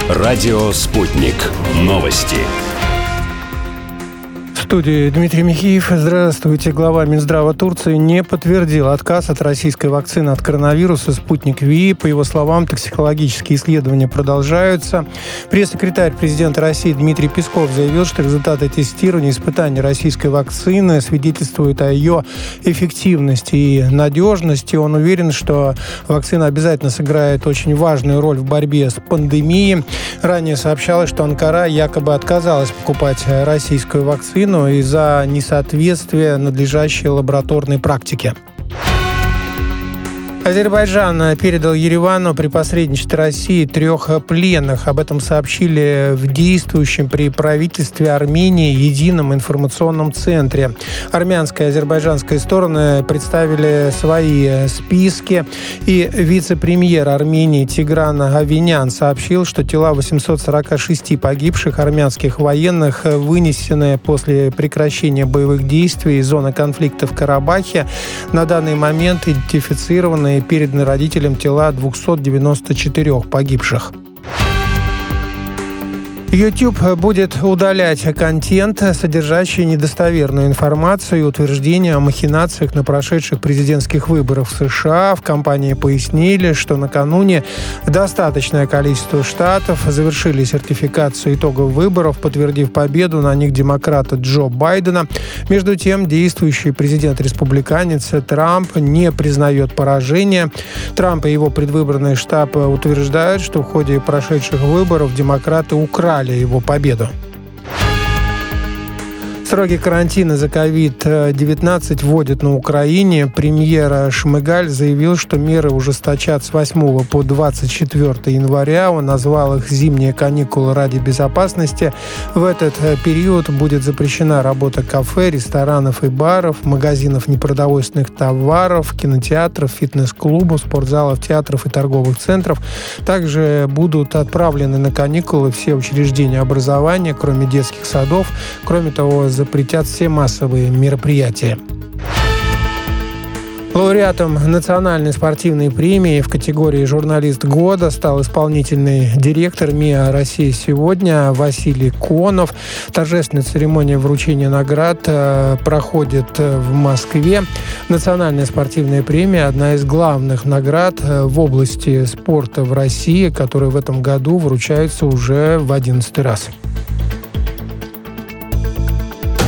Радио «Спутник». Новости. В студии Дмитрий Михеев. Здравствуйте. Глава Минздрава Турции не подтвердил отказ от российской вакцины от коронавируса «Спутник Ви». По его словам, токсикологические исследования продолжаются. Пресс-секретарь президента России Дмитрий Песков заявил, что результаты тестирования и испытаний российской вакцины свидетельствуют о ее эффективности и надежности. Он уверен, что вакцина обязательно сыграет очень важную роль в борьбе с пандемией. Ранее сообщалось, что Анкара якобы отказалась покупать российскую вакцину из-за несоответствия надлежащей лабораторной практике. Азербайджан передал Еревану при посредничестве России 3 пленных. Об этом сообщили в действующем при правительстве Армении едином информационном центре. Армянская и азербайджанская стороны представили свои списки. И вице-премьер Армении Тигран Авенян сообщил, что тела 846 погибших армянских военных вынесены после прекращения боевых действий из зоны конфликта в Карабахе. На данный момент идентифицированы и переданы родителям тела 294 погибших. YouTube будет удалять контент, содержащий недостоверную информацию и утверждения о махинациях на прошедших президентских выборах в США. В компании пояснили, что накануне достаточное количество штатов завершили сертификацию итогов выборов, подтвердив победу на них демократа Джо Байдена. Между тем, действующий президент-республиканец Трамп не признает поражение. Трамп и его предвыборный штаб утверждают, что в ходе прошедших выборов демократы украли его победу. Сроки карантина за COVID-19 вводят на Украине. Премьер Шмыгаль заявил, что меры ужесточат с 8 по 24 января. Он назвал их «зимние каникулы ради безопасности». В этот период будет запрещена работа кафе, ресторанов и баров, магазинов непродовольственных товаров, кинотеатров, фитнес-клубов, спортзалов, театров и торговых центров. Также будут отправлены на каникулы все учреждения образования, кроме детских садов. Кроме того, запретят все массовые мероприятия. Лауреатом национальной спортивной премии в категории «Журналист года» стал исполнительный директор МИА «Россия сегодня» Василий Конов. Торжественная церемония вручения наград проходит в Москве. Национальная спортивная премия – одна из главных наград в области спорта в России, которая в этом году вручается уже в 11-й раз.